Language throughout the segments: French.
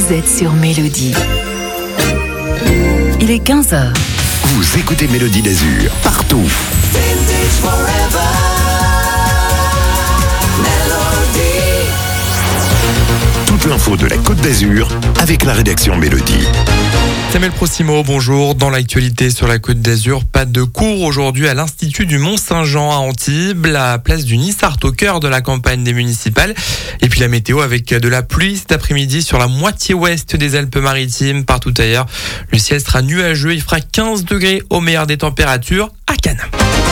vous êtes sur Mélodie. Il est 15h. Vous écoutez Mélodie d'Azur, partout. Toute l'info de la Côte d'Azur avec la rédaction Mélodie. Samuel Procimo, bonjour. Dans l'actualité sur la Côte d'Azur, pas de cours aujourd'hui à l'Institut du Mont-Saint-Jean à Antibes, la place du Nissart au cœur de la campagne des municipales. Et puis la météo avec de la pluie cet après-midi sur la moitié ouest des Alpes-Maritimes. Partout ailleurs, le ciel sera nuageux. Il fera 15 degrés au meilleur des températures à Cannes.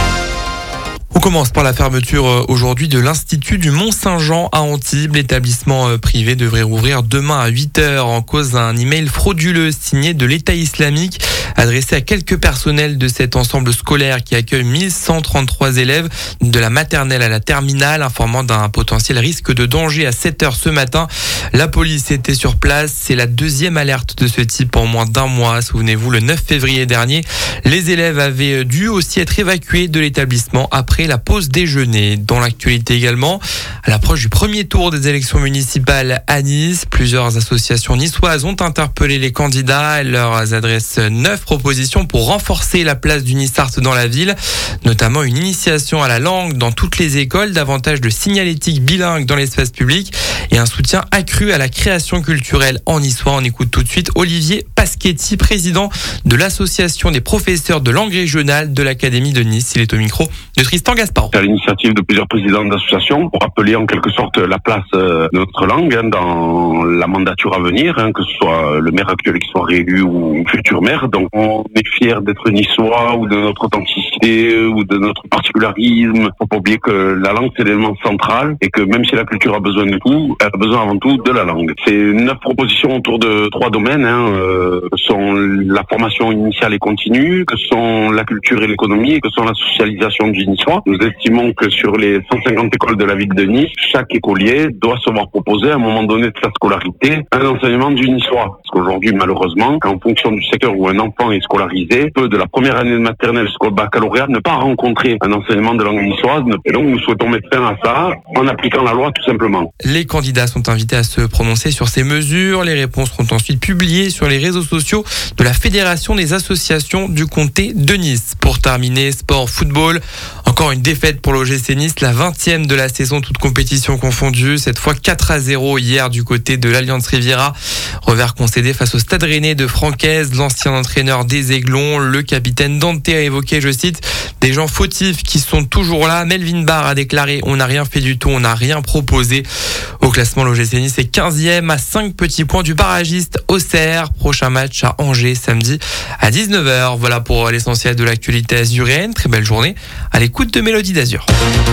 On commence par la fermeture aujourd'hui de l'Institut du Mont-Saint-Jean à Antibes. L'établissement privé devrait rouvrir demain à 8h en cause d'un email frauduleux signé de l'État islamique adressé à quelques personnels de cet ensemble scolaire qui accueille 1133 élèves de la maternelle à la terminale, informant d'un potentiel risque de danger à 7h ce matin. La police était sur place. C'est la deuxième alerte de ce type en moins d'un mois. Souvenez-vous, le 9 février dernier, les élèves avaient dû aussi être évacués de l'établissement après la pause déjeuner. Dans l'actualité également, à l'approche du premier tour des élections municipales à Nice, plusieurs associations niçoises ont interpellé les candidats. Elles leur adressent 9 propositions pour renforcer la place du Nissart dans la ville, notamment une initiation à la langue dans toutes les écoles, davantage de signalétique bilingue dans l'espace public et un soutien accru à la création culturelle en niçois. On écoute tout de suite Olivier Paschetti, président de l'association des professeurs de langue régionale de l'Académie de Nice. Il est au micro de Tristan Gasparon. C'est à l'initiative de plusieurs présidents d'associations pour rappeler en quelque sorte la place de notre langue dans la mandature à venir, que ce soit le maire actuel qui soit réélu ou futur maire. Donc on est fiers d'être niçois ou de notre authenticité ou de notre particularisme. Faut pas oublier que la langue c'est l'élément central et que même si la culture a besoin de tout, elle a besoin avant tout de la langue. C'est 9 propositions autour de 3 domaines, que sont la formation initiale et continue, que sont la culture et l'économie et que sont la socialisation du niçois. Nous estimons que sur les 150 écoles de la ville de Nice, chaque écolier doit se voir proposer à un moment donné de sa scolarité un enseignement du niçois. Parce qu'aujourd'hui, malheureusement, en fonction du secteur où un enfant est scolarisé, peut de la première année de maternelle jusqu'au baccalauréat ne pas rencontrer un enseignement de langue niçoise. Et donc nous souhaitons mettre fin à ça en appliquant la loi tout simplement. Les candidats sont invités à se prononcer sur ces mesures. Les réponses seront ensuite publiées sur les réseaux sociaux de la Fédération des associations du comté de Nice. Pour terminer, sport, football. Encore une défaite pour l'OGC Nice, la 20e de la saison, toute compétition confondue. Cette fois 4-0 hier du côté de l'Alliance Riviera. Revers concédé face au Stade Rennais de Francaise. L'ancien entraîneur des Aiglons, le capitaine Dante a évoqué, je cite, des gens fautifs qui sont toujours là. Melvin Barr a déclaré: on n'a rien fait du tout, on n'a rien proposé. Au classement, l'OGC Nice est 15e à 5 petits points du barragiste Auxerre. Prochain match à Angers samedi à 19h. Voilà pour l'essentiel de l'actualité azuréenne. Très belle journée à l'écoute de Mélodie d'Azur.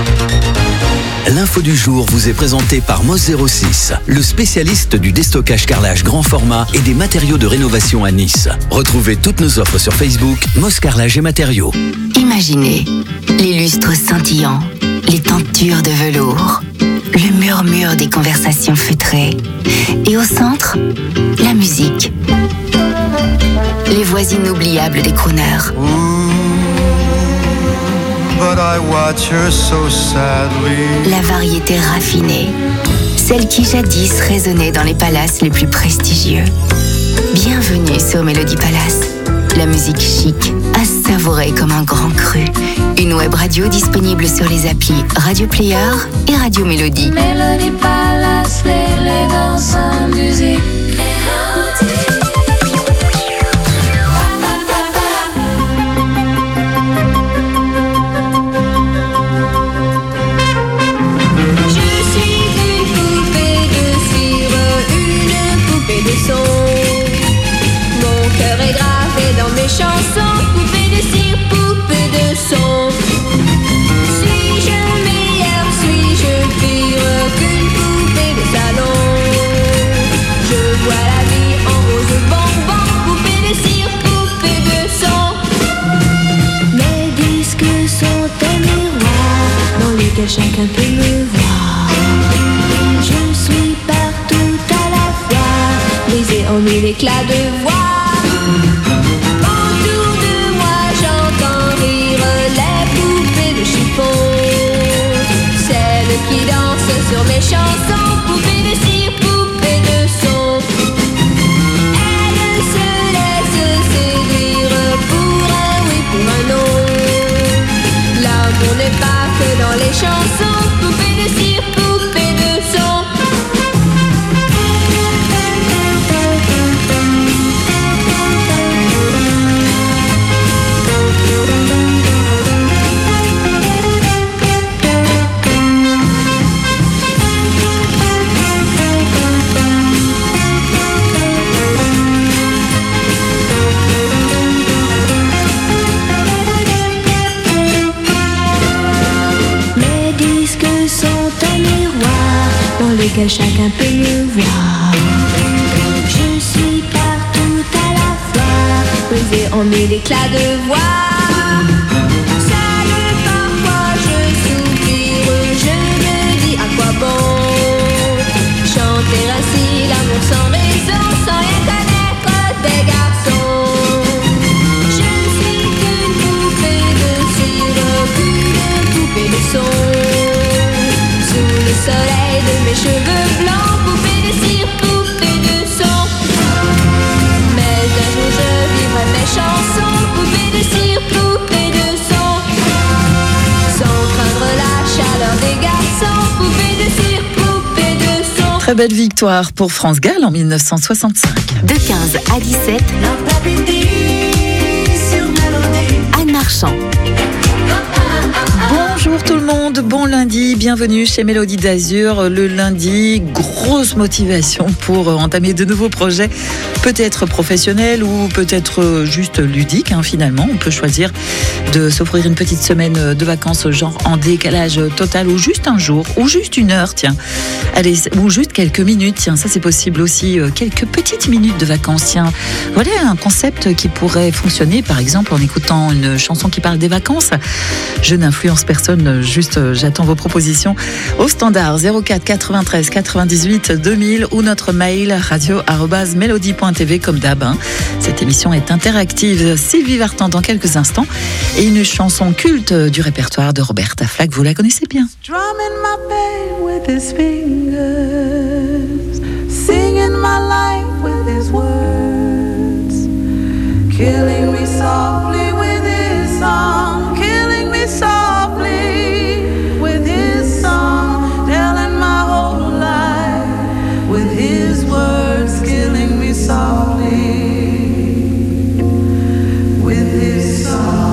L'info du jour vous est présentée par Moss 06, le spécialiste du déstockage carrelage grand format et des matériaux de rénovation à Nice. Retrouvez toutes nos offres sur Facebook, Moss Carrelage et Matériaux. Imaginez les lustres scintillants, les tentures de velours, le murmure des conversations feutrées. Et au centre, la musique. Les voix inoubliables des crooners. But I watch her so sadly. La variété raffinée, celle qui jadis résonnait dans les palaces les plus prestigieux. Bienvenue sur Mélodie Palace, la musique chic, à savourer comme un grand cru. Une web radio disponible sur les applis Radio Player et Radio Mélodie. Mélodie Palace, l'élégance en musique. Chanson, poupée de cire, poupée de son. Suis-je meilleure, suis-je pire qu'une poupée de salon? Je vois la vie en rose bonbon, poupée de cire, poupée de son. Mes disques sont un miroir dans lequel chacun peut me voir. Je suis partout à la fois, brisée en mille éclats de voix. Qui danse sur mes chansons, poupée de cire, poupée de son. que chacun peut me voir. Je suis partout à la fois, posée en mille éclats de voix. Seule parfois je soupire, je me dis à quoi bon chanter ainsi l'amour sans raison, sans rien connaître des garçons. Je ne suis qu'une poupée de cire, qu'une poupée de son. Sous le soleil de mes cheveux blancs, poupée de cire, poupée de son. Mais un jour je vivrai mes chansons, poupée de cire, poupée de son. Sans craindre la chaleur des garçons, poupée de cire, poupée de son. Très belle victoire pour France Gall en 1965. De 15 à 17, Anne Marchand. Bonjour tout le monde, bon lundi, bienvenue chez Mélodie d'Azur. Le lundi, grosse motivation pour entamer de nouveaux projets, peut-être professionnels ou peut-être juste ludiques. Finalement, on peut choisir de s'offrir une petite semaine de vacances, genre en décalage total, ou juste un jour, ou juste une heure, tiens. Allez, ou juste quelques minutes, tiens, ça c'est possible aussi, quelques petites minutes de vacances, tiens. Voilà un concept qui pourrait fonctionner, par exemple, en écoutant une chanson qui parle des vacances. Je n'influence personne, juste j'attends vos propositions au standard 04 93 98 2000 ou notre mail radio@melody.tv comme d'hab. Cette émission est interactive. Sylvie Vartan dans quelques instants et une chanson culte du répertoire de Roberta Flack, vous la connaissez bien. Drumming my pain with his fingers, singing my life with his words, killing me softly with his song, killing me softly with his song, telling my whole life with his words, killing me softly with his song.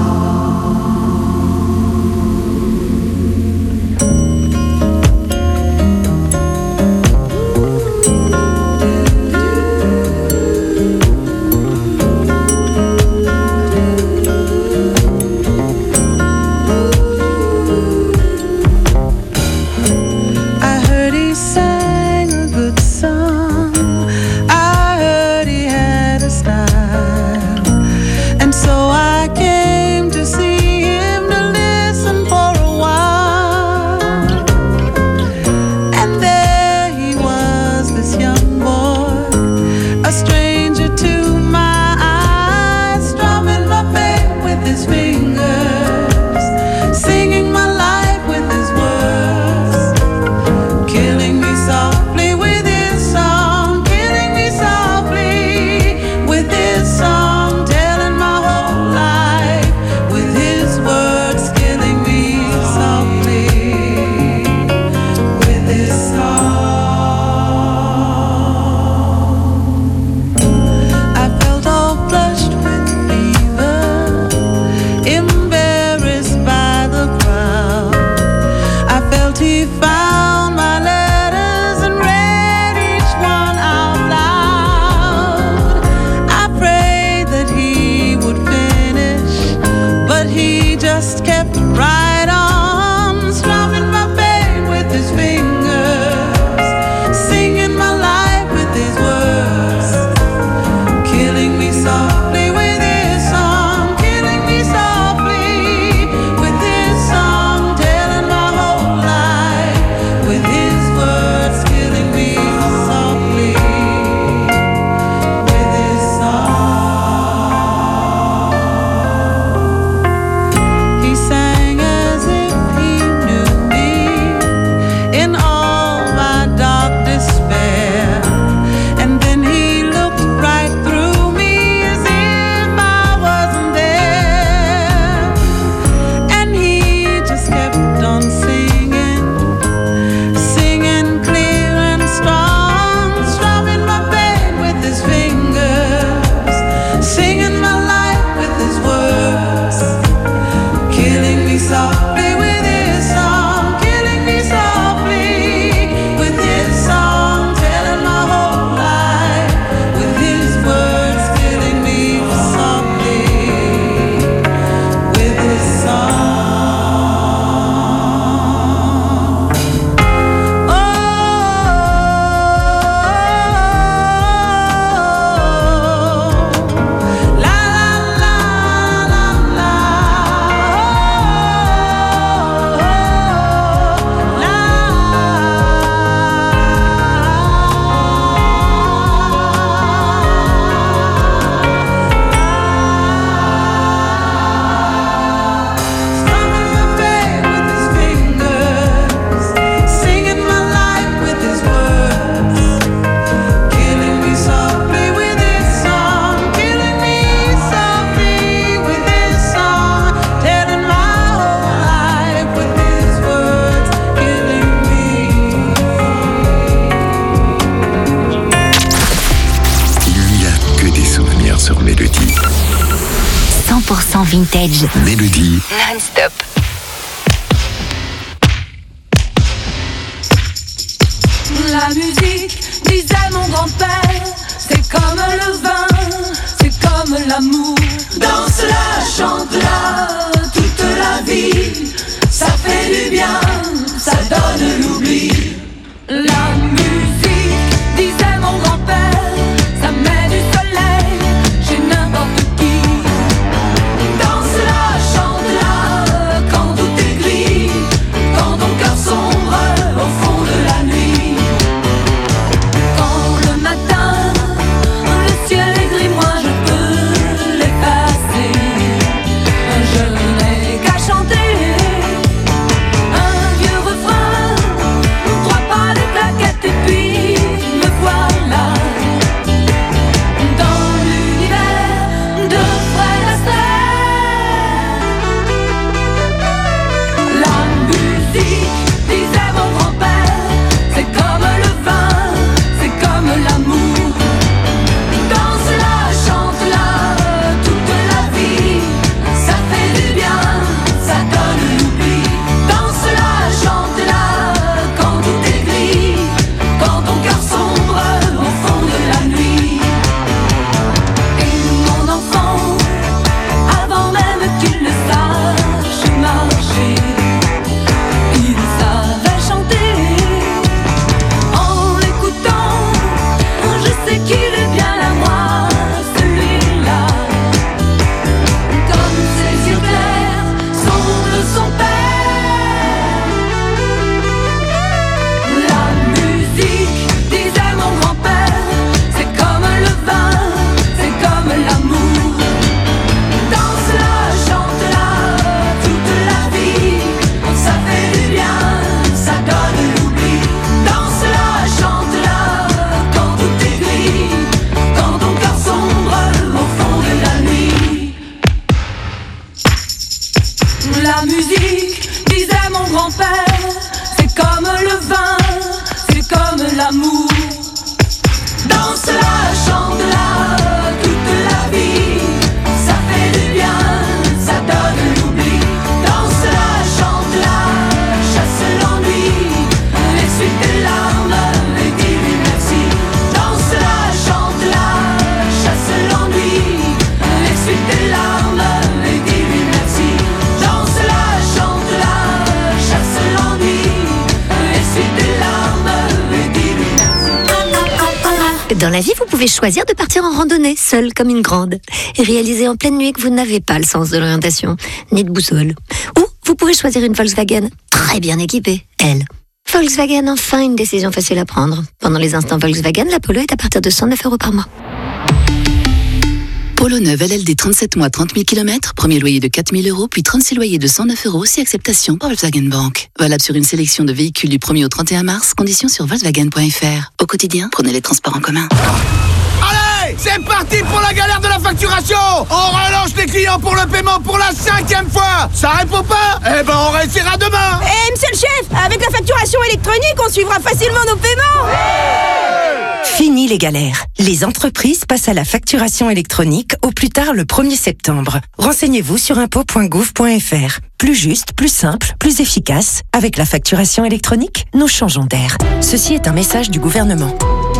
100% vintage. Mélodie. Non-stop. La musique, disait mon grand-père, c'est comme le vin, c'est comme l'amour. Danse-la, chante-la, toute la vie, ça fait du bien, ça donne l'oubli. La musique, disait mon grand-père, ça met du soleil chez n'importe qui. Danse-la, chante-la, quand tout est gris, quand ton cœur sombre au fond de la nuit. Quand le matin, le ciel est gris, moi je peux l'effacer. Je n'ai qu'à chanter un vieux refrain, 3 pas de claquettes et puis me voilà dans l'univers de Fred Astaire. La musique, disait mon grand-père, c'est comme le vin, c'est comme l'amour. Danse-la, chante-la, toute la vie, ça fait du bien, ça donne l'oubli. Danse-la, chante-la, quand tout est gris, quand ton cœur sombre au fond de la nuit. Et mon enfant, avant même qu'il ne sache marcher, il savait chanter. En l'écoutant, je sais qu'il est bien à moi, celui-là. Comme ses yeux clairs sont de son père. La musique, disait mon grand-père, c'est comme le vin, c'est comme l'amour. Danse-la, chante-la, toute la vie, ça fait du bien, ça donne l'oubli. Danse-la, chante-la, quand tout est gris, quand ton cœur sombre au fond de la nuit. La musique, disait mon grand-père, c'est comme le vin, c'est comme l'amour. Danse-la, chante-la, toute la vie, ça fait du bien, ça donne l'oubli. Danse-la, chante-la, chasse l'ennui, essuie tes larmes et dis-lui merci. Danse-la, chante-la, chasse l'ennui, essuie tes larmes et dis-lui merci. Danse-la, chante-la, chasse l'ennui, essuie tes larmes et dis-lui merci. Dans la vie, vous pouvez choisir de partir en randonnée, seule comme une grande, et réaliser en pleine nuit que vous n'avez pas le sens de l'orientation, ni de boussole. Ou vous pouvez choisir une Volkswagen, très bien équipée, elle. Volkswagen, enfin une décision facile à prendre. Pendant les instants Volkswagen, la Polo est à partir de 109 € par mois. Polo neuve LLD 37 mois 30 000 km, premier loyer de 4 000 €, puis 36 loyers de 109 € si acceptation par Volkswagen Bank. Valable sur une sélection de véhicules du 1er au 31 mars, conditions sur Volkswagen.fr. Au quotidien, prenez les transports en commun. Allez, c'est parti pour la galère de la facturation. On relance les clients pour le paiement pour la 5e fois. Ça répond pas? Eh ben on réessayera demain. Eh monsieur le chef, avec la facturation électronique, on suivra facilement nos paiements. Fini les galères. Les entreprises passent à la facturation électronique au plus tard le 1er septembre. Renseignez-vous sur impôts.gouv.fr. Plus juste, plus simple, plus efficace. Avec la facturation électronique, nous changeons d'air. Ceci est un message du gouvernement.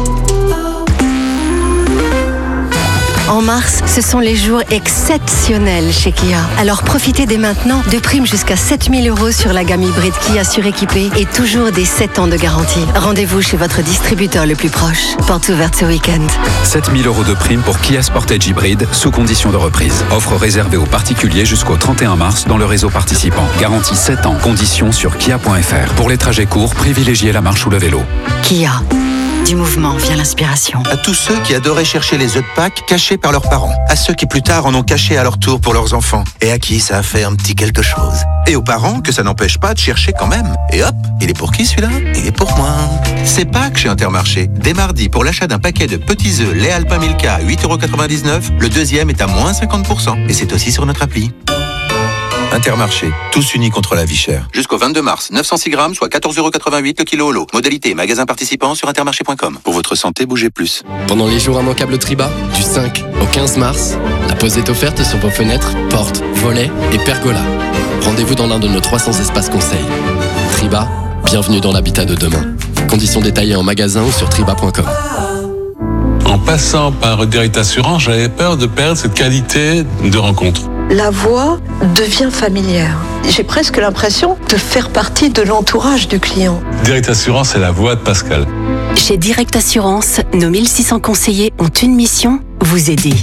En mars, ce sont les jours exceptionnels chez Kia. Alors profitez dès maintenant de primes jusqu'à 7 000 € sur la gamme hybride Kia suréquipée et toujours des 7 ans de garantie. Rendez-vous chez votre distributeur le plus proche. Porte ouverte ce week-end. 7 000 € de primes pour Kia Sportage hybride sous condition de reprise. Offre réservée aux particuliers jusqu'au 31 mars dans le réseau participant. Garantie 7 ans. Conditions sur kia.fr. Pour les trajets courts, privilégiez la marche ou le vélo. Kia. Du mouvement vient l'inspiration. À tous ceux qui adoraient chercher les œufs de Pâques cachés par leurs parents. À ceux qui plus tard en ont caché à leur tour pour leurs enfants. Et à qui ça a fait un petit quelque chose. Et aux parents que ça n'empêche pas de chercher quand même. Et hop, il est pour qui celui-là? Il est pour moi. C'est Pâques chez Intermarché. Dès mardi, pour l'achat d'un paquet de petits œufs lait Alpin Milka à 8,99 €, le deuxième est à moins 50%. Et c'est aussi sur notre appli. Intermarché, tous unis contre la vie chère. Jusqu'au 22 mars, 906 grammes, soit 14,88 € le kilo au lot. Modalité, magasin participant sur intermarché.com. Pour votre santé, bougez plus. Pendant les jours immanquables Triba, du 5 au 15 mars, la Pose est offerte sur vos fenêtres, portes, volets et pergolas. Rendez-vous dans l'un de nos 300 espaces conseils. Triba, bienvenue dans l'habitat de demain. Conditions détaillées en magasin ou sur triba.com. En passant par Direct Assurance, j'avais peur de perdre cette qualité de rencontre. La voix devient familière. J'ai presque l'impression de faire partie de l'entourage du client. Direct Assurance, c'est la voix de Pascal. Chez Direct Assurance, nos 1600 conseillers ont une mission, vous aider.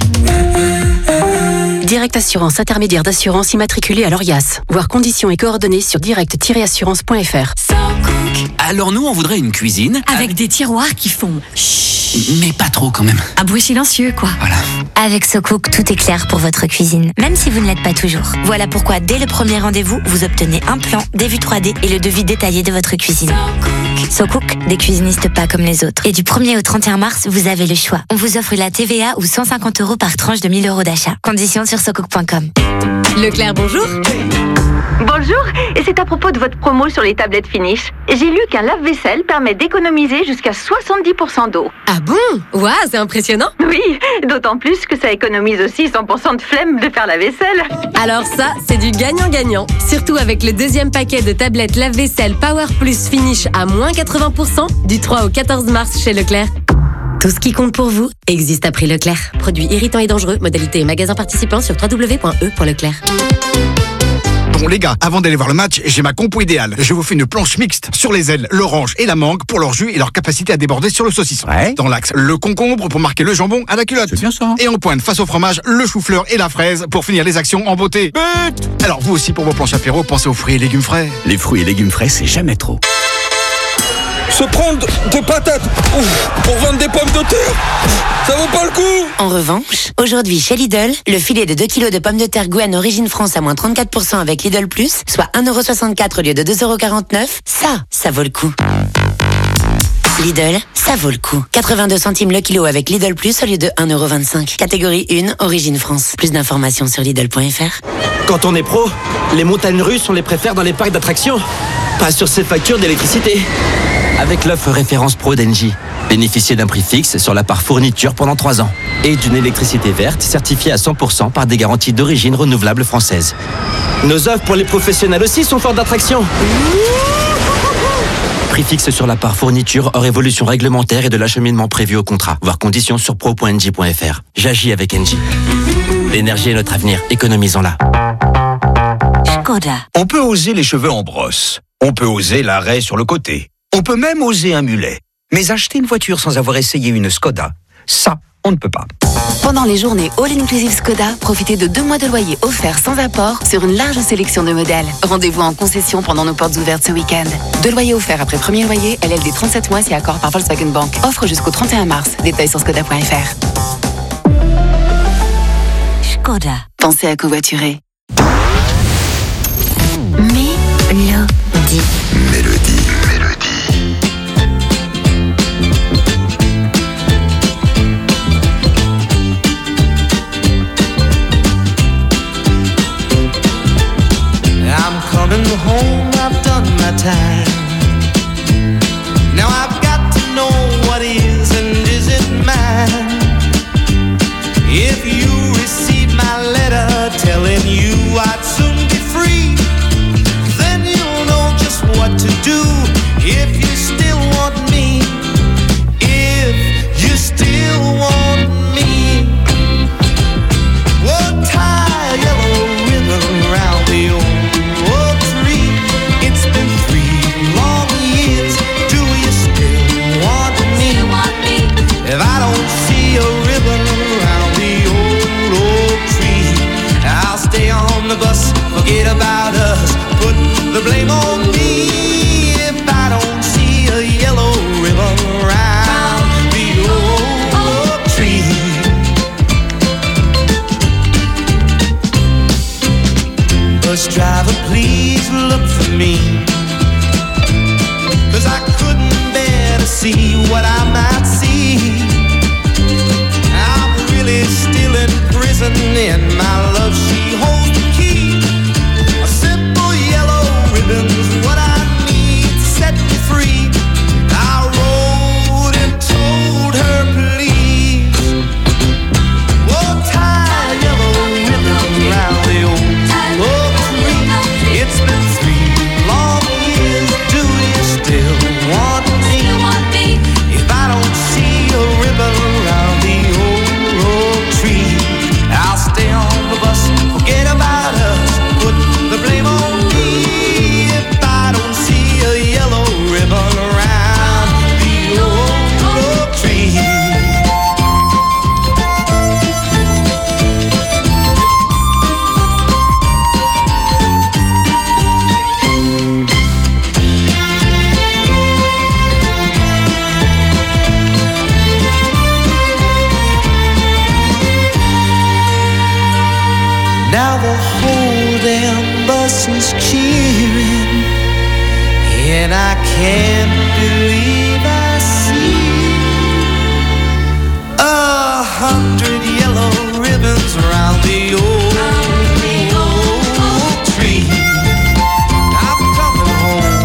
Direct Assurance, intermédiaire d'assurance immatriculée à l'ORIAS. Voir conditions et coordonnées sur direct-assurance.fr. Alors nous, on voudrait une cuisine avec des tiroirs qui font chut. Mais pas trop quand même. Un bruit silencieux, quoi. Voilà. Avec SoCook, tout est clair pour votre cuisine, même si vous ne l'êtes pas toujours. Voilà pourquoi, dès le premier rendez-vous, vous obtenez un plan, des vues 3D et le devis détaillé de votre cuisine. SoCook, des cuisinistes pas comme les autres. Et du 1er au 31 mars, vous avez le choix. On vous offre la TVA ou 150 € par tranche de 1 000 € d'achat. Conditions sur socook.com. Leclerc, bonjour. Bonjour, et c'est à propos de votre promo sur les tablettes Finish. J'ai lu qu'un lave-vaisselle permet d'économiser jusqu'à 70% d'eau. Ah bon? Waouh, c'est impressionnant. Oui, d'autant plus que ça économise aussi 100% de flemme de faire la vaisselle. Alors ça, c'est du gagnant-gagnant. Surtout avec le deuxième paquet de tablettes lave-vaisselle Power Plus Finish à moins 80% du 3 au 14 mars chez Leclerc. Tout ce qui compte pour vous existe à prix Leclerc. Produit irritant et dangereux. Modalité et magasin participant sur www.e.leclerc. Bon les gars, avant d'aller voir le match, j'ai ma compo idéale. Je vous fais une planche mixte sur les ailes, l'orange et la mangue pour leur jus et leur capacité à déborder sur le saucisson. Ouais. Dans l'axe, le concombre pour marquer le jambon à la culotte. C'est bien ça. Et en pointe, face au fromage, le chou-fleur et la fraise pour finir les actions en beauté. But! Alors vous aussi pour vos planches apéro, pensez aux fruits et légumes frais. Les fruits et légumes frais, c'est jamais trop. Se prendre des patates pour vendre des pommes de terre, ça vaut pas le coup. En revanche, aujourd'hui chez Lidl, le filet de 2 kg de pommes de terre Gouane Origine France à moins 34% avec Lidl Plus, soit 1,64 € au lieu de 2,49 €, ça vaut le coup. Lidl, ça vaut le coup. 82 centimes le kilo avec Lidl Plus au lieu de 1,25 €. Catégorie 1, Origine France. Plus d'informations sur Lidl.fr. Quand on est pro, les montagnes russes, on les préfère dans les parcs d'attractions, pas sur ces factures d'électricité. Avec l'offre référence pro d'Engie, bénéficiez d'un prix fixe sur la part fourniture pendant 3 ans et d'une électricité verte certifiée à 100% par des garanties d'origine renouvelable française. Nos offres pour les professionnels aussi sont fortes d'attraction. Prix fixe sur la part fourniture hors évolution réglementaire et de l'acheminement prévu au contrat. Voir conditions sur pro.engie.fr. J'agis avec Engie. L'énergie est notre avenir, économisons-la. Skoda. On peut oser les cheveux en brosse. On peut oser l'arrêt sur le côté. On peut même oser un mulet. Mais acheter une voiture sans avoir essayé une Skoda, ça, on ne peut pas. Pendant les journées All Inclusive Skoda, profitez de 2 mois de loyer offerts sans apport sur une large sélection de modèles. Rendez-vous en concession pendant nos portes ouvertes ce week-end. 2 loyers offerts après premier loyer, LLD 37 mois si accord par Volkswagen Bank. Offre jusqu'au 31 mars. Détails sur skoda.fr. Skoda. Pensez à covoiturer. Mélodie. I'm coming home, I've done my time. Now I've got to know what is and isn't mine. If you receive my letter telling you I'd soon be free, then you'll know just what to do if you still want me. If you still want me. We'll tie a yellow ribbon around the old tree. It's been 3 long years. Do you still want me? If I don't see a ribbon around the old tree, I'll stay on the bus, forget about us, put the blame on me. If I don't see a yellow ribbon around the old tree. Bus driver, please look for me, 'cause I couldn't bear to see what I might see. I'm really still in prison and my love, she holds the key. A simple yellow ribbon's what I need to set me free. I wrote and told her please, oh, tie a yellow Now the whole damn bus is cheering, and I can't believe I see 100 yellow ribbons around the old tree. I'm coming home.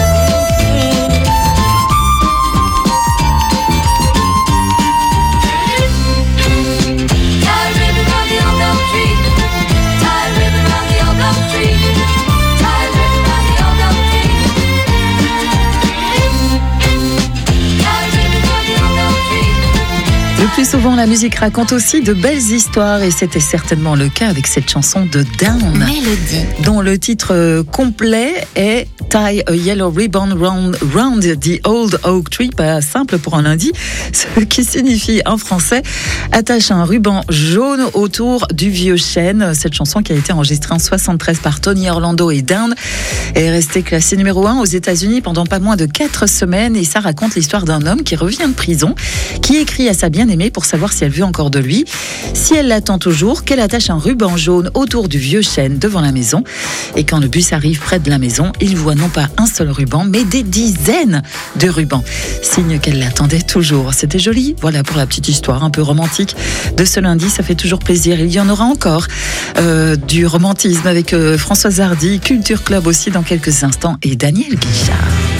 Tie a ribbon round the old oak tree. Tie a ribbon round the old oak tree. Tie a ribbon round the old oak tree. Tie a ribbon round the old oak tree. Le plus souvent, la musique raconte aussi de belles histoires et c'était certainement le cas avec cette chanson de Down, Mélodie, dont le titre complet est Tie a Yellow Ribbon round the Old Oak Tree, pas simple pour un lundi, ce qui signifie en français attache un ruban jaune autour du vieux chêne. Cette chanson qui a été enregistrée en 73 par Tony Orlando et Down est restée classée numéro 1 aux États-Unis pendant pas moins de 4 semaines et ça raconte l'histoire d'un homme qui revient de prison, qui écrit à sa bien-aimée pour savoir si elle veut encore de lui. Si elle l'attend toujours, qu'elle attache un ruban jaune autour du vieux chêne devant la maison. Et quand le bus arrive près de la maison, il voit non pas un seul ruban, mais des dizaines de rubans. Signe qu'elle l'attendait toujours. C'était joli. Voilà pour la petite histoire un peu romantique de ce lundi. Ça fait toujours plaisir. Il y en aura encore du romantisme avec Françoise Hardy, Culture Club aussi dans quelques instants et Daniel Guichard.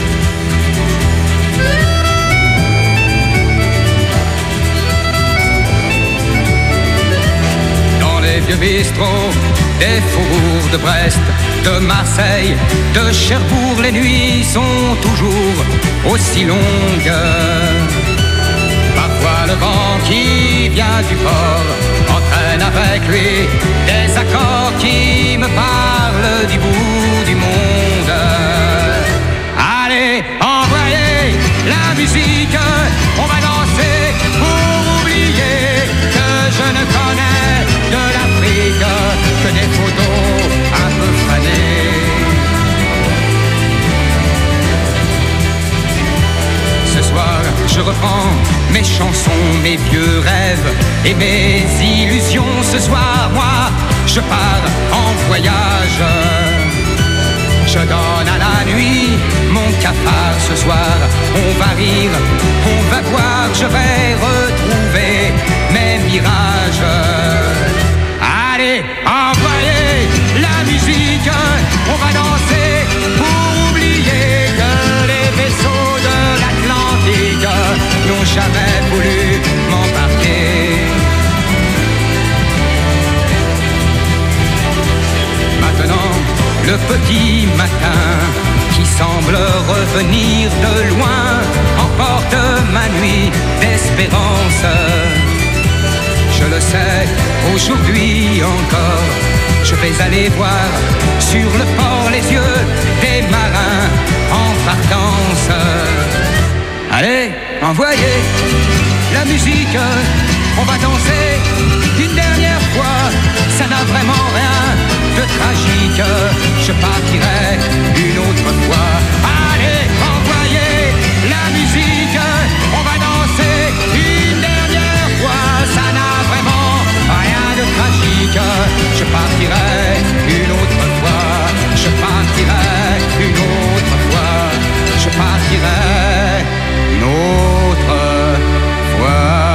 Vieux bistrots, des faubourgs de Brest, de Marseille, de Cherbourg, les nuits sont toujours aussi longues. Parfois le vent qui vient du port entraîne avec lui des accords qui me parlent du bout du monde. Allez, envoyez la musique, on va danser pour oublier que je ne connais de l'Afrique que des photos un peu fanées. Ce soir, je reprends mes chansons, mes vieux rêves et mes illusions. Ce soir, moi, je pars en voyage. Je donne à la nuit mon cafard. Ce soir, on va rire, on va boire. Je vais retrouver mes mirages. Allez, envoyez la musique, on va danser pour oublier que les vaisseaux de l'Atlantique n'ont jamais voulu m'embarquer. Maintenant, le petit matin qui semble revenir de loin emporte ma nuit d'espérance. Je le sais, aujourd'hui encore, je vais aller voir sur le port les yeux des marins en partance. Allez, envoyez la musique, on va danser une dernière fois. Ça n'a vraiment rien de tragique, je partirai une autre fois. Allez, envoyez la musique, on va danser une dernière fois. Ça n'a vraiment rien de tragique, je partirai une autre fois. Je partirai une autre fois. Je partirai une autre fois.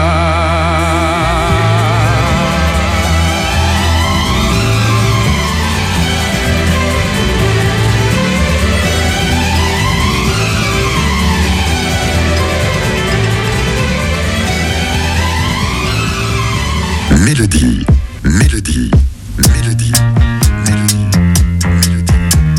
Mélodie, mélodie, mélodie, mélodie, mélodie.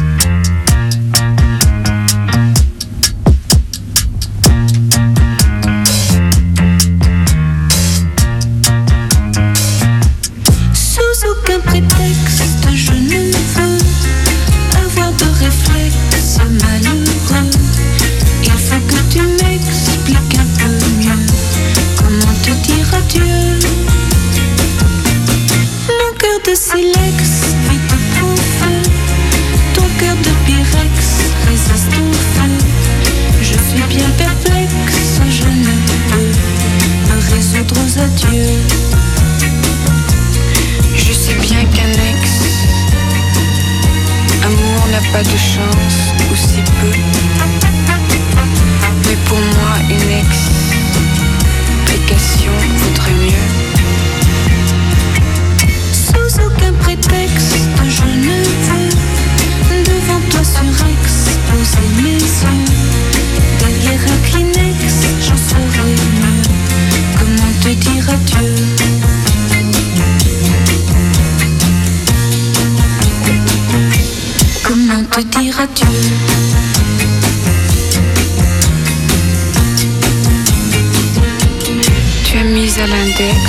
Sous aucun prétexte, je ne veux avoir de réflexe malheureux. Il faut que tu m'expliques un peu mieux comment te dire adieu. Mon cœur de silex vit au feu. Ton cœur de pyrex résiste au feu. Je suis bien perplexe, je ne peux me résoudre aux adieux. Je sais bien qu'un ex pas de chance, ou si peu. Mais pour moi, une explication vaudrait mieux. Sous aucun prétexte, je ne veux devant toi surexposer mes yeux. Derrière un Kleenex, j'en saurais mieux. Comment te dire adieu? Comment te dire adieu? Tu as mis à l'index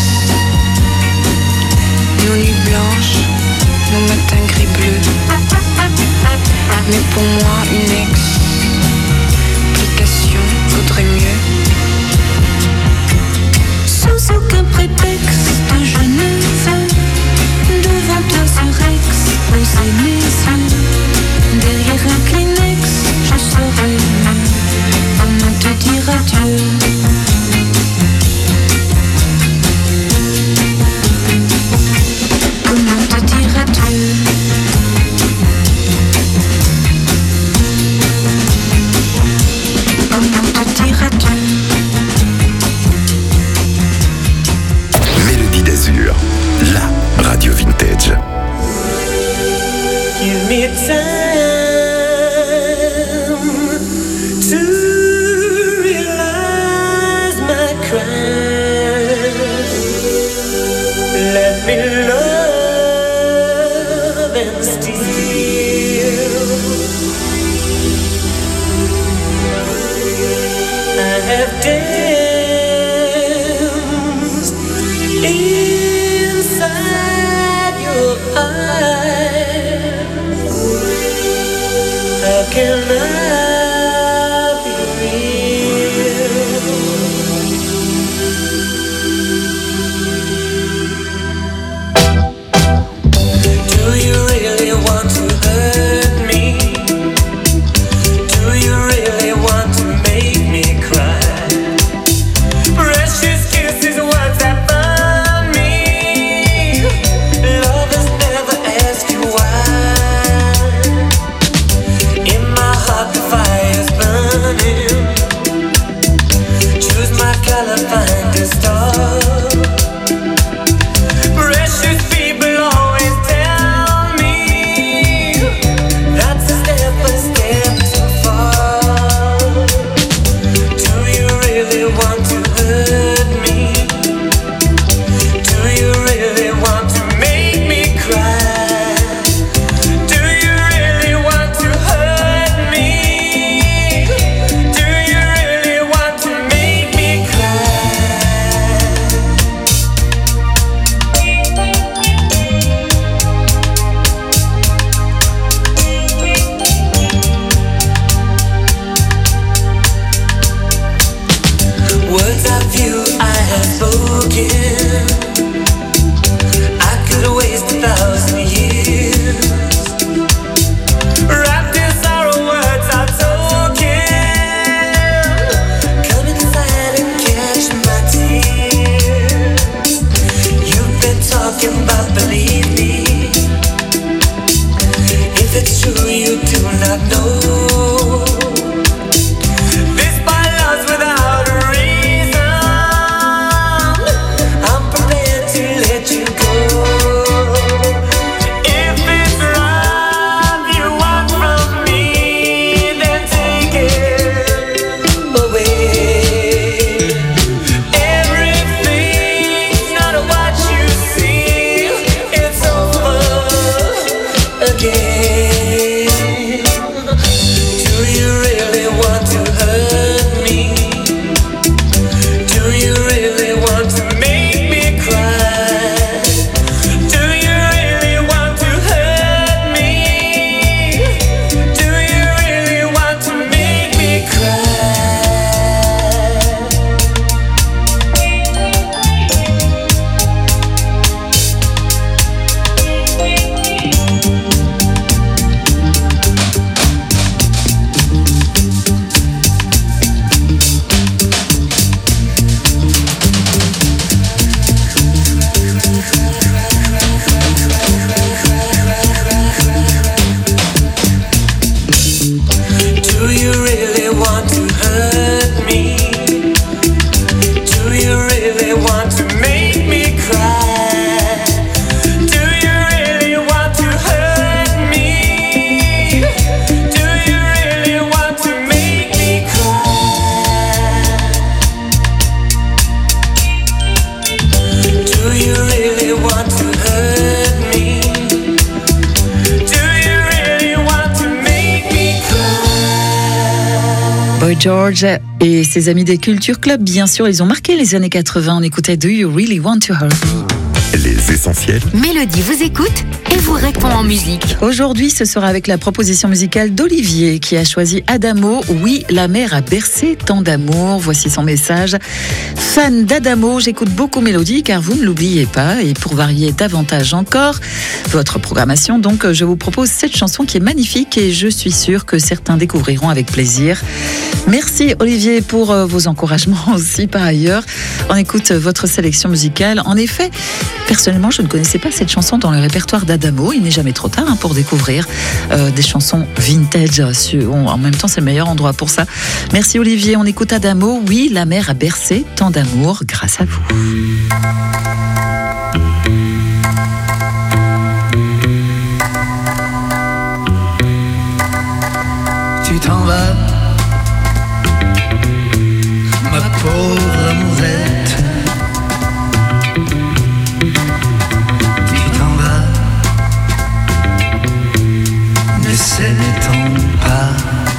nos nuits blanches, nos matins gris bleus. Mais pour moi, une explication vaudrait mieux. Sous aucun prétexte, je ne veux devant toi surexposer mes yeux. Derrière un Kleenex, je saurais mieux. Comment te dire adieu? Comment te dire adieu? Comment te dire adieu? Mélodie d'Azur, la radio vintage. Give me time to realize my crime. Let me love and steal. I have danced inside your eyes. How can I be real? Do you really want to hurt me? Do you really want to make me cry? Precious kisses, words that burn me. Lovers never ask you why. In my heart the fire's burning. Choose my color, find a star. Precious people always tell me that's a step too far. Do you really want to hurt me? Do you really want to make me cry? Do you really want to hurt me? Do you really want to make me cry? Words of you I have spoken, I could waste 1,000 years. Wrapped in sorrow, words are token. Come inside and catch my tears. You've been talking about, believe me. If it's true, you do not know. This by love's without a reason. I'm prepared to let you go. If it's love you want from me, then take it away. Everything's not what you see. It's over again. George et ses amis des Culture Club, bien sûr, ils ont marqué les années 80. On écoutait Do You Really Want to Hurt Me? Les essentiels. Mélodie vous écoute et vous répond en musique. Aujourd'hui, ce sera avec la proposition musicale d'Olivier qui a choisi Adamo. Oui, la mer a bercé tant d'amour. Voici son message. Fan d'Adamo, j'écoute beaucoup Mélodie car vous ne l'oubliez pas. Et pour varier davantage encore votre programmation, donc je vous propose cette chanson qui est magnifique et je suis sûre que certains découvriront avec plaisir. Merci Olivier pour vos encouragements aussi par ailleurs. On écoute votre sélection musicale. En effet, personnellement, je ne connaissais pas cette chanson dans le répertoire d'Adamo. Il n'est jamais trop tard pour découvrir des chansons vintage. En même temps, c'est le meilleur endroit pour ça. Merci Olivier. On écoute Adamo. Oui, la mer a bercé tant d'amour grâce à vous. Tu t'en vas, ma pauvre amourette. Tu t'en vas, ne s'aimait-on pas?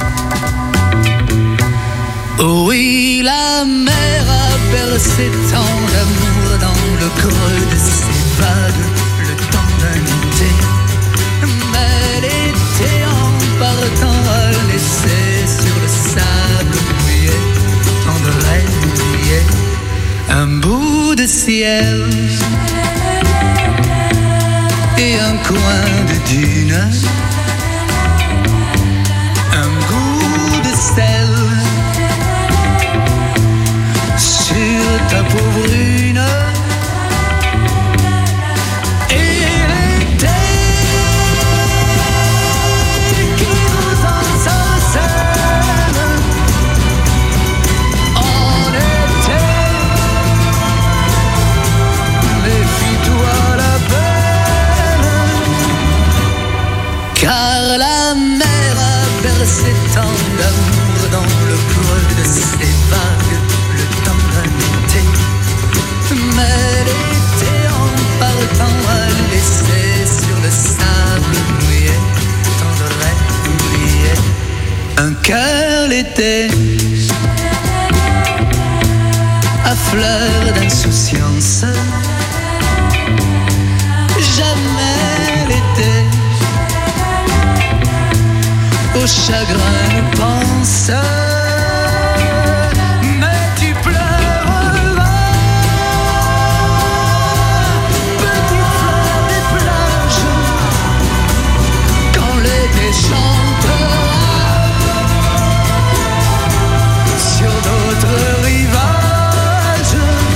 Oh oui, la mer a bercé tant d'amour dans le creux de ses vagues, le temps d'un été. Mais l'été en partant a laissé sur le sable mouillé, tant de rêves oubliés, un bout de ciel et un coin de dune, un goût de sel sur ta peau brune. Car la mer a bercé tant d'amour dans le creux de ses vagues, le temps d'un été. Mais l'été en partant a laissé sur le sable mouillé tant de rêves oubliés, un cœur l'été à fleur d'insouciance. Jamais l'été au chagrin ne pense, mais tu pleureras, petite fleur des plages, quand l'été chantera sur d'autres rivages.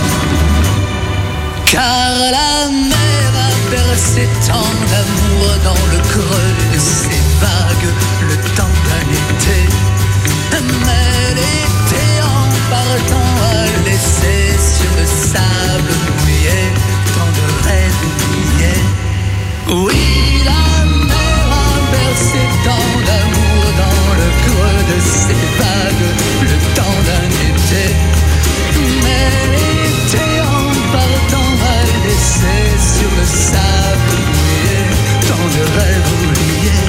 Car la mer a bercé tant d'amour dans le creux de ses vagues, le temps d'un été. Mais l'été en partant a laissé sur le sable mouillé tant de rêves oubliés. Oui, la mer a bercé tant d'amour dans le creux de ses vagues, le temps d'un été. Mais l'été en partant a laissé sur le sable mouillé tant de rêves oubliés.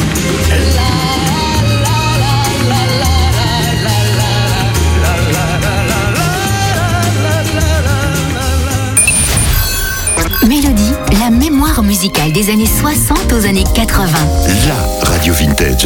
Mélodie, la mémoire musicale des années 60 aux années 80. La radio vintage.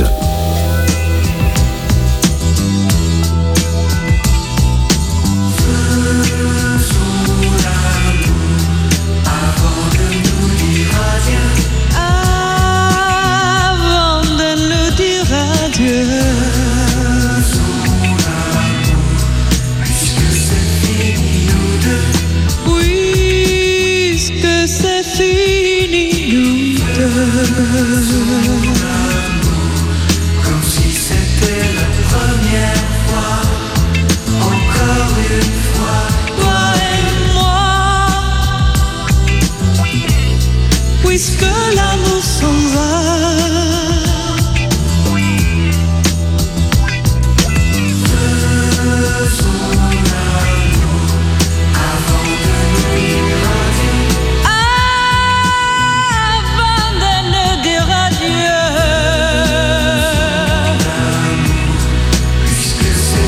Comme si c'était la première fois, encore une fois, toi et moi, puisque l'amour s'en va. Puisque c'est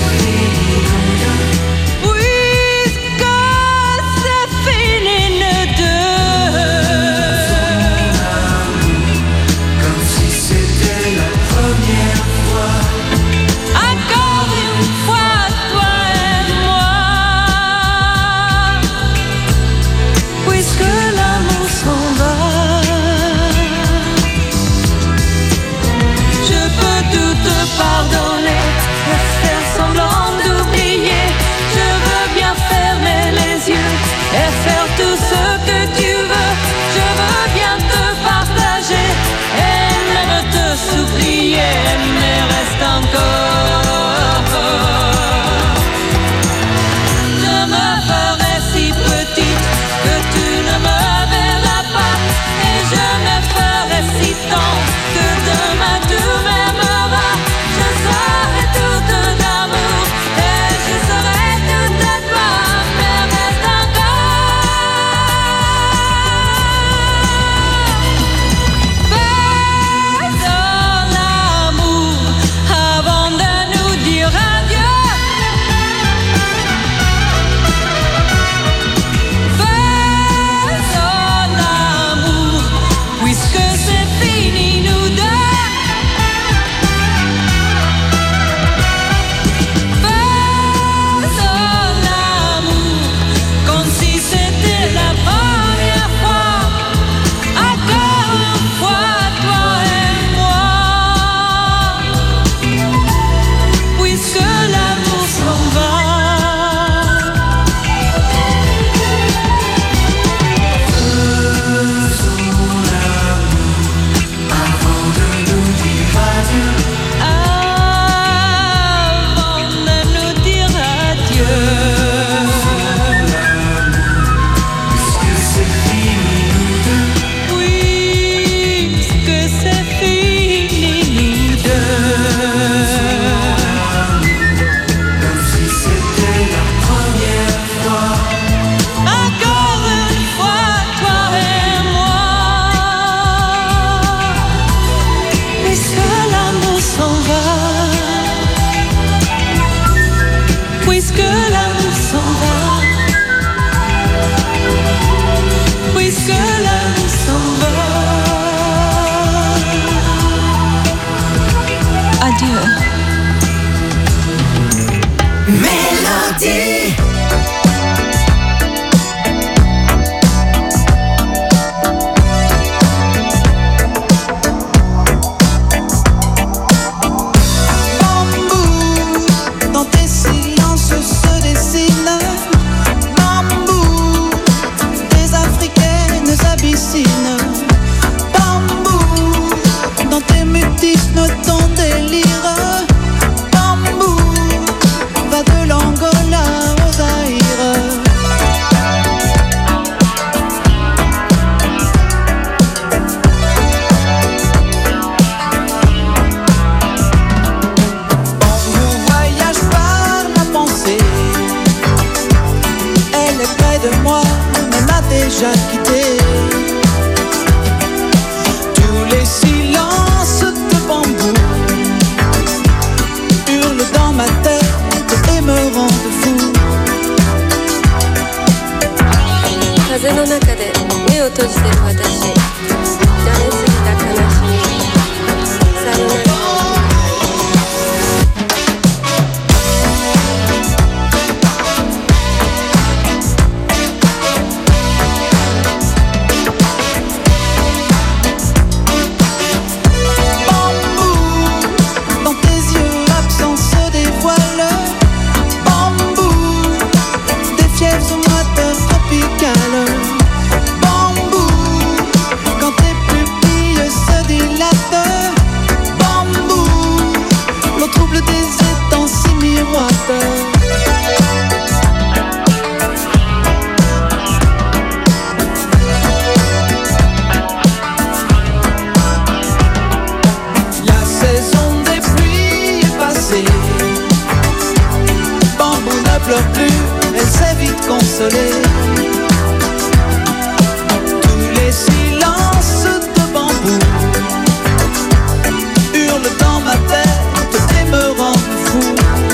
parti. Dans tes silences se dessinent bambou, des africaines abyssines. Bambou, dans tes mutismes, ton délire. Bambou, va de l'Angola au Zaïre. De moi, mais m'a déjà quitté. Tous les silences de bambou hurlent dans ma tête et me rendent fou. 風の中で目を閉じてる私、じゃれすぎた悲しみ、さよなら。 Bambou, quand tes pupilles se dilatent. Bambou, l'eau trouble des étangs si miroite. La saison des pluies est passée. Bambou ne pleure plus, elle s'est vite consolée. Les silences de bambou hurlent dans ma tête et me rendent fou.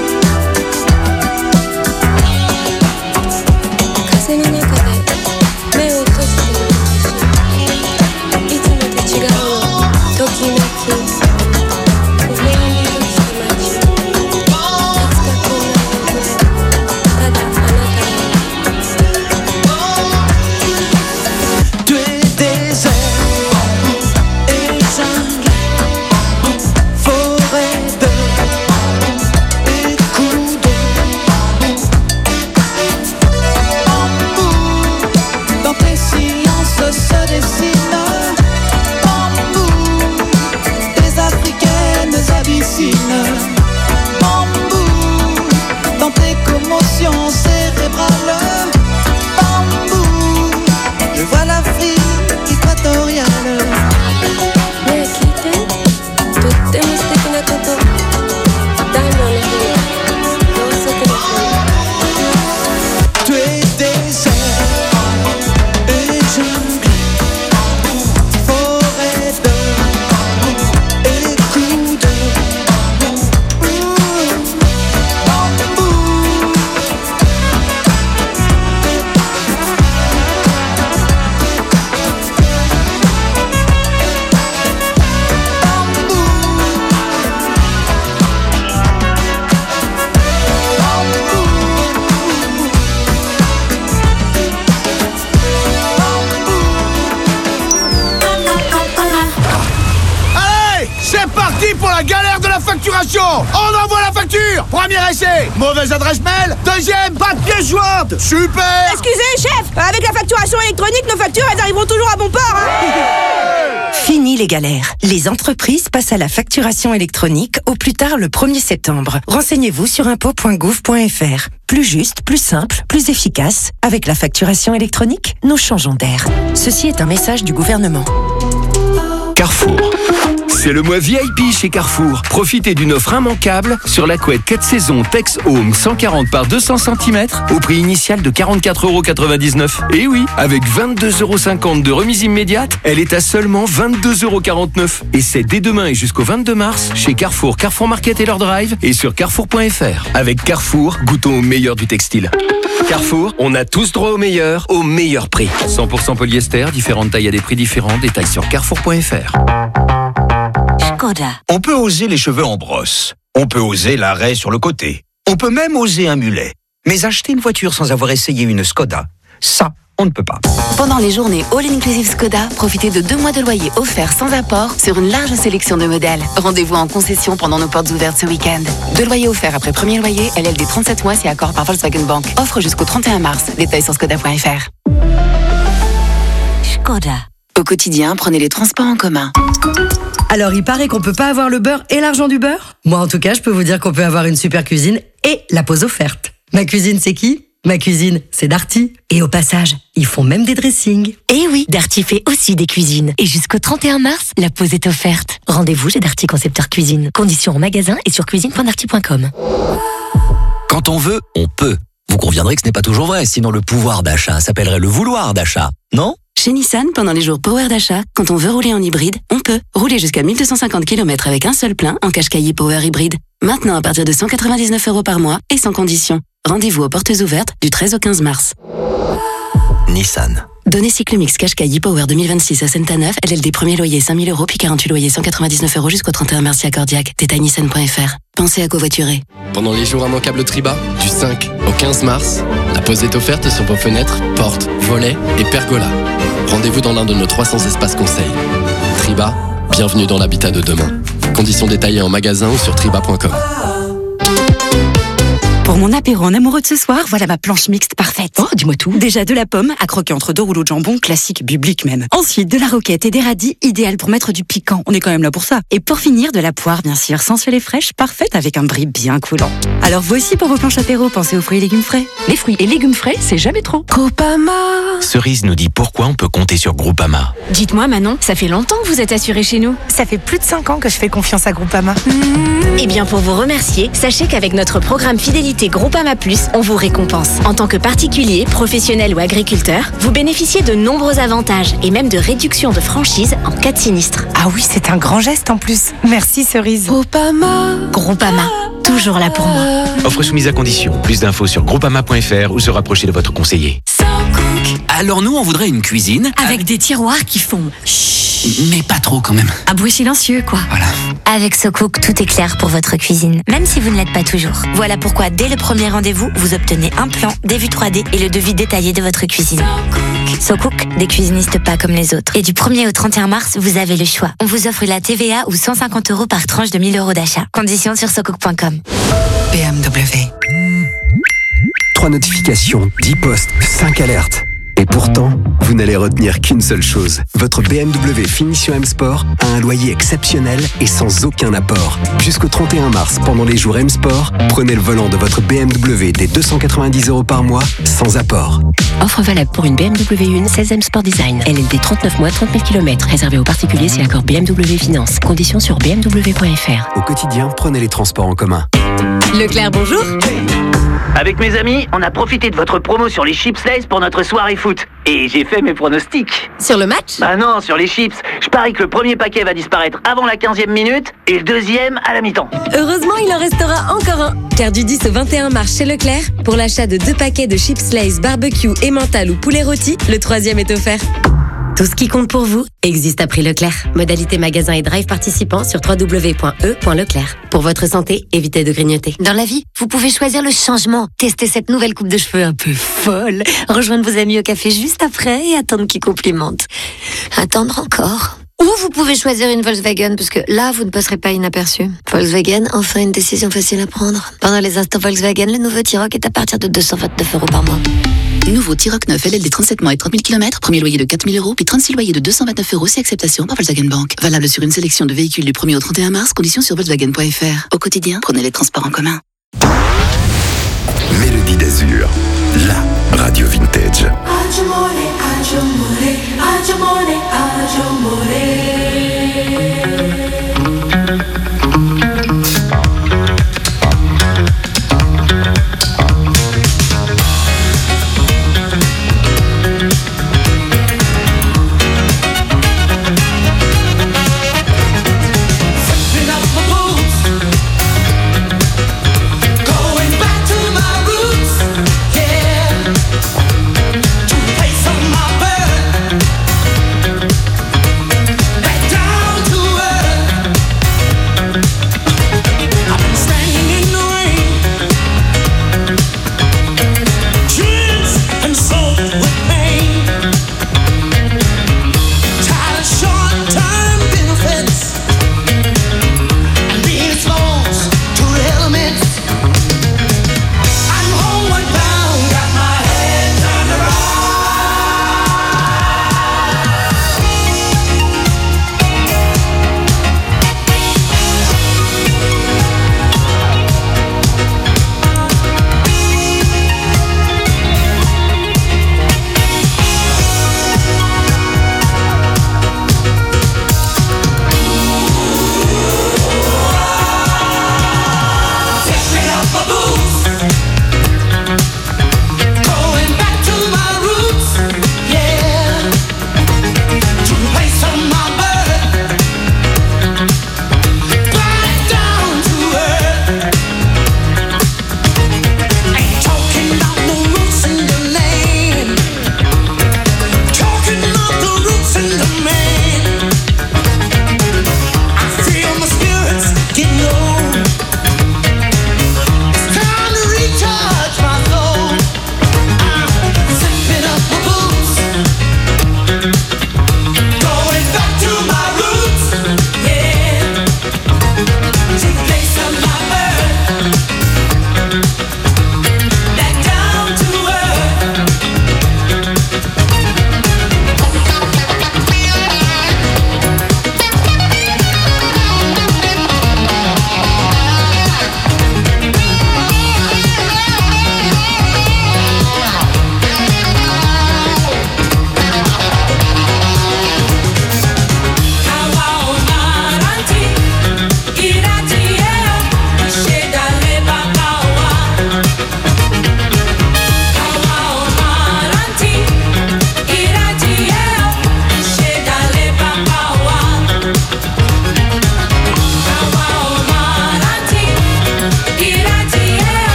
風の中で目を閉じてる私、いつもと違うのときめき、微笑みとした街、いつかこんな僕でただあなたが Bambou, dans tes commotions cérébrales. Bambou, je vois l'Afrique équatoriale. ねえ聞いて、とっても素敵なこと、ダイヤの日のろうそくの花。 Tu es désert et jungle, forêt de écoute. C'est parti pour la galère de la facturation. On envoie la facture. Premier essai, mauvaise adresse mail. Deuxième, pas de pièce jointe. Super. Excusez, chef, avec la facturation électronique, nos factures, elles arriveront toujours à bon port, hein. Fini les galères. Les entreprises passent à la facturation électronique au plus tard le 1er septembre. Renseignez-vous sur impôts.gouv.fr. Plus juste, plus simple, plus efficace. Avec la facturation électronique, nous changeons d'air. Ceci est un message du gouvernement. Carrefour. C'est le mois VIP chez Carrefour. Profitez d'une offre immanquable sur la couette 4 saisons Tex Home 140 par 200 cm au prix initial de 44,99 €. Et oui, avec 22,50 € de remise immédiate, elle est à seulement 22,49 €. Et c'est dès demain et jusqu'au 22 mars chez Carrefour, Carrefour Market et leur drive et sur carrefour.fr. Avec Carrefour, goûtons au meilleur du textile. Carrefour, on a tous droit au meilleur prix. 100% polyester, différentes tailles à des prix différents. Détails sur carrefour.fr. Skoda. On peut oser les cheveux en brosse. On peut oser l'arrêt sur le côté. On peut même oser un mulet. Mais acheter une voiture sans avoir essayé une Skoda, ça, on ne peut pas. Pendant les journées All Inclusive Skoda, profitez de 2 mois de loyer offerts sans apport sur une large sélection de modèles. Rendez-vous en concession pendant nos portes ouvertes ce week-end. 2 loyers offerts après premier loyer, LLD 37 mois si accord par Volkswagen Bank. Offre jusqu'au 31 mars. Détails sur skoda.fr. Skoda. Au quotidien, prenez les transports en commun. Alors, il paraît qu'on peut pas avoir le beurre et l'argent du beurre. Moi, en tout cas, je peux vous dire qu'on peut avoir une super cuisine et la pause offerte. Ma cuisine, c'est qui ? Ma cuisine, c'est Darty. Et au passage, ils font même des dressings. Et oui, Darty fait aussi des cuisines. Et jusqu'au 31 mars, la pause est offerte. Rendez-vous chez Darty Concepteur Cuisine. Conditions en magasin et sur cuisine.darty.com. Quand on veut, on peut. Vous conviendrez que ce n'est pas toujours vrai, sinon le pouvoir d'achat s'appellerait le vouloir d'achat, non ? Chez Nissan, pendant les jours Power d'achat, quand on veut rouler en hybride, on peut. Rouler jusqu'à 1250 km avec un seul plein en Qashqai Power hybride. Maintenant à partir de 199 € par mois et sans condition. Rendez-vous aux portes ouvertes du 13 au 15 mars. Nissan. Données Cyclomix Qashqai Power 2026 à Saint-Neuf, LLD premier loyer 5 000 € puis 48 loyers 199 € jusqu'au 31 mars si accordiaque. Détail nissan.fr. Pensez à covoiturer. Pendant les jours immanquables Triba, du 5 au 15 mars, la pause est offerte sur vos fenêtres, portes, volets et pergolas. Rendez-vous dans l'un de nos 300 espaces conseils. Triba, bienvenue dans l'habitat de demain. Conditions détaillées en magasin ou sur triba.com. Pour mon apéro en amoureux de ce soir, voilà ma planche mixte parfaite. Oh, dis-moi tout. Déjà de la pomme, à croquer entre 2 rouleaux de jambon, classique biblique même. Ensuite, de la roquette et des radis, idéal pour mettre du piquant. On est quand même là pour ça. Et pour finir, de la poire, bien sûr, sensuelle et fraîche, parfaite avec un brie bien coulant. Alors vous aussi, pour vos planches apéro, pensez aux fruits et légumes frais. Les fruits et légumes frais, c'est jamais trop. Groupama. Cerise nous dit pourquoi on peut compter sur Groupama. Dites-moi Manon, ça fait longtemps que vous êtes assurée chez nous. Ça fait plus de 5 ans que je fais confiance à Groupama. Eh bien pour vous remercier, sachez qu'avec notre programme Fidélité Groupama Plus, on vous récompense. En tant que particulier, professionnel ou agriculteur, vous bénéficiez de nombreux avantages et même de réductions de franchise en cas de sinistre. Ah oui, c'est un grand geste en plus. Merci Cerise. Groupama, toujours là pour moi. Offre soumise à condition. Plus d'infos sur groupama.fr ou se rapprocher de votre conseiller. Alors nous, on voudrait une cuisine Avec des tiroirs qui font mais pas trop quand même. un bruit silencieux, quoi. Voilà. Avec SoCook, tout est clair pour votre cuisine, même si vous ne l'êtes pas toujours. Voilà pourquoi, dès le premier rendez-vous, vous obtenez un plan, des vues 3D et le devis détaillé de votre cuisine. SoCook, des cuisinistes pas comme les autres. Et du 1er au 31 mars, vous avez le choix. On vous offre la TVA ou 150 € par tranche de 1 000 € d'achat. Conditions sur socook.com. BMW. 3 notifications, 10 posts, 5 alertes. Et pourtant, vous n'allez retenir qu'une seule chose. Votre BMW Finition M Sport a un loyer exceptionnel et sans aucun apport. Jusqu'au 31 mars, pendant les jours M Sport, prenez le volant de votre BMW dès 290 € par mois, sans apport. Offre valable pour une BMW 1 16e Sport Design. LLD 39 mois, 30 000 km. Réservé aux particuliers si accord BMW Finance. Conditions sur bmw.fr. Au quotidien, prenez les transports en commun. Leclerc, bonjour. Avec mes amis, on a profité de votre promo sur les chips Lay's pour notre soirée foot. Et j'ai fait mes pronostics. Sur le match ? Bah non, sur les chips. Je parie que le premier paquet va disparaître avant la 15e minute et le deuxième à la mi-temps. Heureusement, il en restera encore un. Car du 10 au 21 mars chez Leclerc, pour l'achat de 2 paquets de chips Lay's barbecue, emmental ou poulet rôti, le 3e est offert. Tout ce qui compte pour vous existe à prix Leclerc. Modalité magasin et drive participants sur www.e.leclerc. Pour votre santé, évitez de grignoter. Dans la vie, vous pouvez choisir le changement. Tester cette nouvelle coupe de cheveux un peu folle. Rejoindre vos amis au café juste après et attendre qu'ils complimentent. Attendre encore. Ou vous pouvez choisir une Volkswagen, parce que là, vous ne passerez pas inaperçu. Volkswagen, enfin une décision facile à prendre. Pendant les instants Volkswagen, le nouveau T-Roc est à partir de 229 € par mois. Nouveau T-Roc 9 LLD 37 mois et 30 000 km, premier loyer de 4 000 €, puis 36 loyers de 229 € si acceptation par Volkswagen Bank. Valable sur une sélection de véhicules du 1er au 31 mars, conditions sur Volkswagen.fr. Au quotidien, prenez les transports en commun. Mélodie d'Azur, la radio vintage.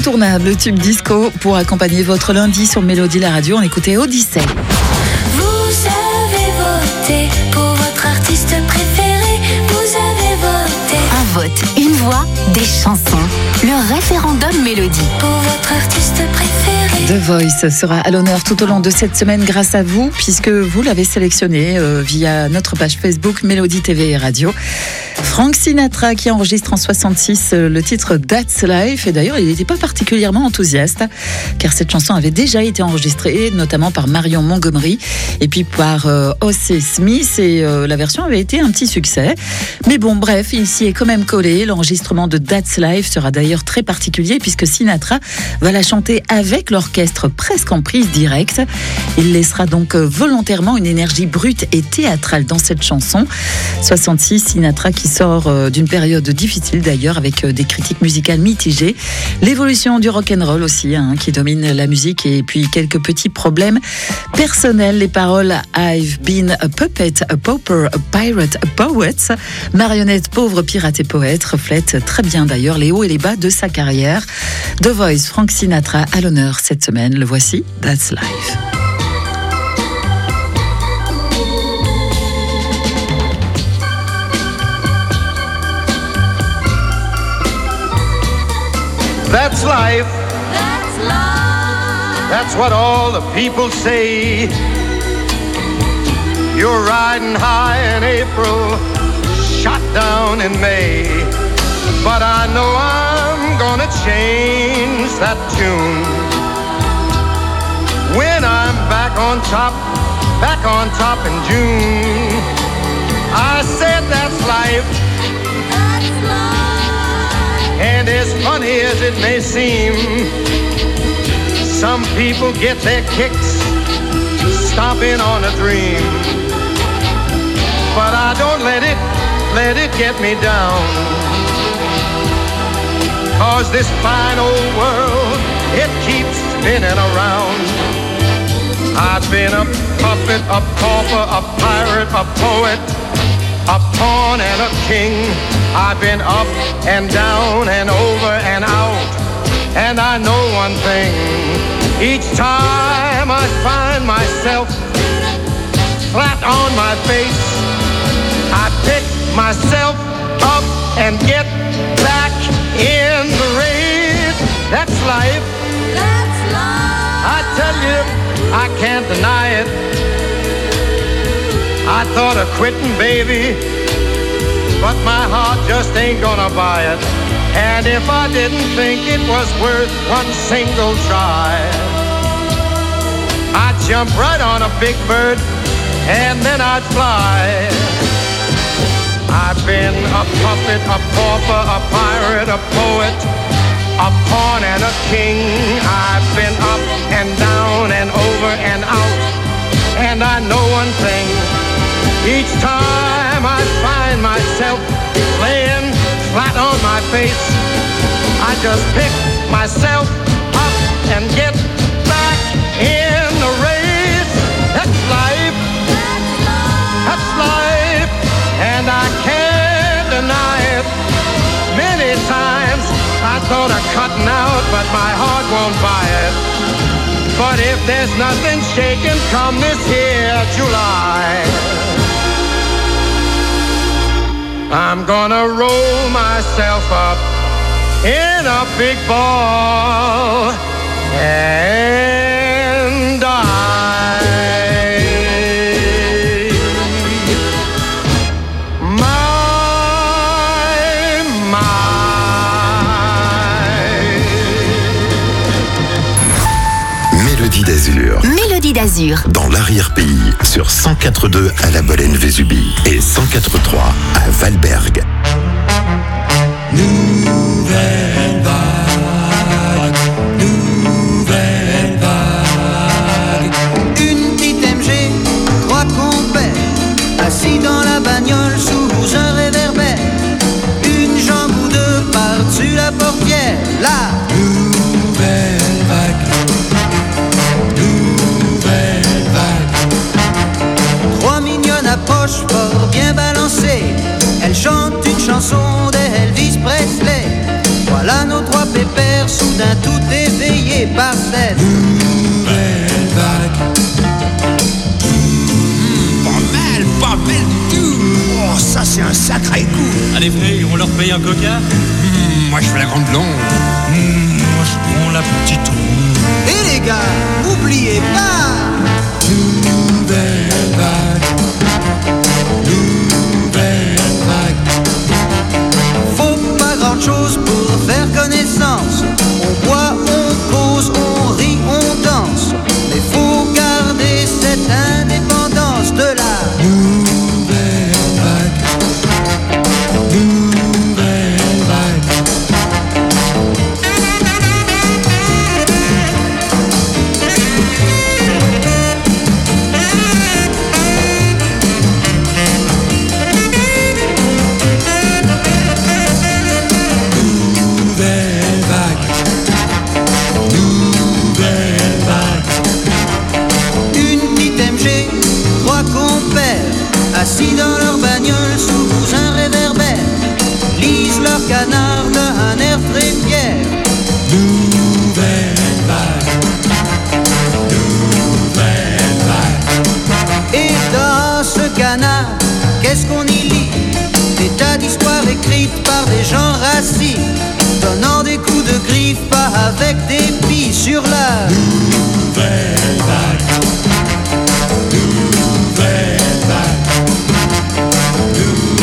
L'incontournable tube disco pour accompagner votre lundi sur Mélodie la radio. On écoutait Odyssey. Vous avez voté pour votre artiste préféré. Vous avez voté. Un vote, une voix, des chansons. Le référendum Mélodie. Pour votre artiste préféré. The Voice sera à l'honneur tout au long de cette semaine grâce à vous, puisque vous l'avez sélectionné via notre page Facebook Mélodie TV et Radio. Frank Sinatra qui enregistre en 66 le titre That's Life, et d'ailleurs il n'était pas particulièrement enthousiaste car cette chanson avait déjà été enregistrée notamment par Marion Montgomery et puis par O.C. Smith, et la version avait été un petit succès. Mais bon, bref, il s'y est quand même collé. L'enregistrement de That's Life sera d'ailleurs très particulier puisque Sinatra va la chanter avec l'orchestre presque en prise directe. Il laissera donc volontairement une énergie brute et théâtrale dans cette chanson. 66, Sinatra qui sort d'une période difficile d'ailleurs avec des critiques musicales mitigées. L'évolution du rock'n'roll aussi qui domine la musique, et puis quelques petits problèmes personnels. Les paroles I've been a puppet, a pauper, a pirate, a poet, marionnette, pauvre, pirate et poète, reflètent très bien d'ailleurs les hauts et les bas de sa carrière. The Voice, Frank Sinatra à l'honneur cette semaine. Le voici, That's Life. That's life. That's life. That's what all the people say. You're riding high in April, shot down in May. But I know I'm gonna change that tune. When I'm back on top in June. I said that's life. That's life. And as funny as it may seem, some people get their kicks stomping on a dream. But I don't let it get me down. 'Cause this fine old world, it keeps spinning around. I've been a puppet, a pauper, a pirate, a poet, a pawn and a king. I've been up and down and over and out. And I know one thing, each time I find myself flat on my face, I pick myself up and get back in the race. That's life. That's life. I tell you, I can't deny it. I thought of quitting, baby, but my heart just ain't gonna buy it. And if I didn't think it was worth one single try, I'd jump right on a big bird and then I'd fly. I've been a puppet, a pauper, a pirate, a poet, a pawn and a king. I've been up and down and over and out. And I know one thing, each time I find myself laying flat on my face, I just pick myself up and get back in the race. That's life. That's life. And I can't deny it. Many times I thought of cutting out, but my heart won't buy it. But if there's nothing shaking come this here July, I'm gonna roll myself up in a big ball and die. Mélodie d'Azur. Mélodie d'Azur. Dans l'arrière-pays, sur 104.2 à la Bolène-Vésubie et 104.3 à Valberg. Nouvelle vague, nouvelle vague. Une petite MG, crois qu'on perd, assis dans la bagnole sous un réverbère. Une jambe ou deux par-dessus la portière, la nouvelle vague. Nouvelle vague. Trois mignonnes approchent fort bien balancées. Elles chantent c'est un sacré coup. Allez, Fré, on leur paye un coca. Moi, je fais la grande blonde. Moi, je prends la petite ronde. Et les gars, n'oubliez pas. Nouvelle vague. Nouvelle vague. Faut pas grand chose pour faire connaissance. On boit, on cause, on rit, on danse. Mais faut garder cette indépendance de la nouvelle vague. Nouvelle vague. Assis dans leur bagnole sous un réverbère, lisent leur canard d'un air très fier. Nouvelle vague. Nouvelle vague. Et dans ce canard, qu'est-ce qu'on y lit? Des tas d'histoires écrites par des gens racistes, donnant des coups de griffe, pas avec des